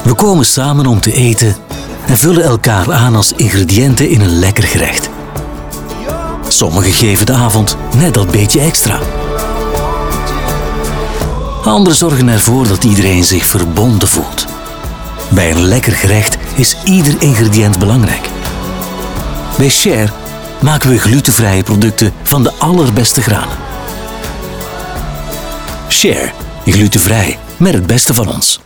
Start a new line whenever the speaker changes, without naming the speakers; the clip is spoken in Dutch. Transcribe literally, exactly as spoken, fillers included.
We komen samen om te eten en vullen elkaar aan als ingrediënten in een lekker gerecht. Sommigen geven de avond net dat beetje extra. Anderen zorgen ervoor dat iedereen zich verbonden voelt. Bij een lekker gerecht is ieder ingrediënt belangrijk. Bij Share maken we glutenvrije producten van de allerbeste granen. Share, glutenvrij met het beste van ons.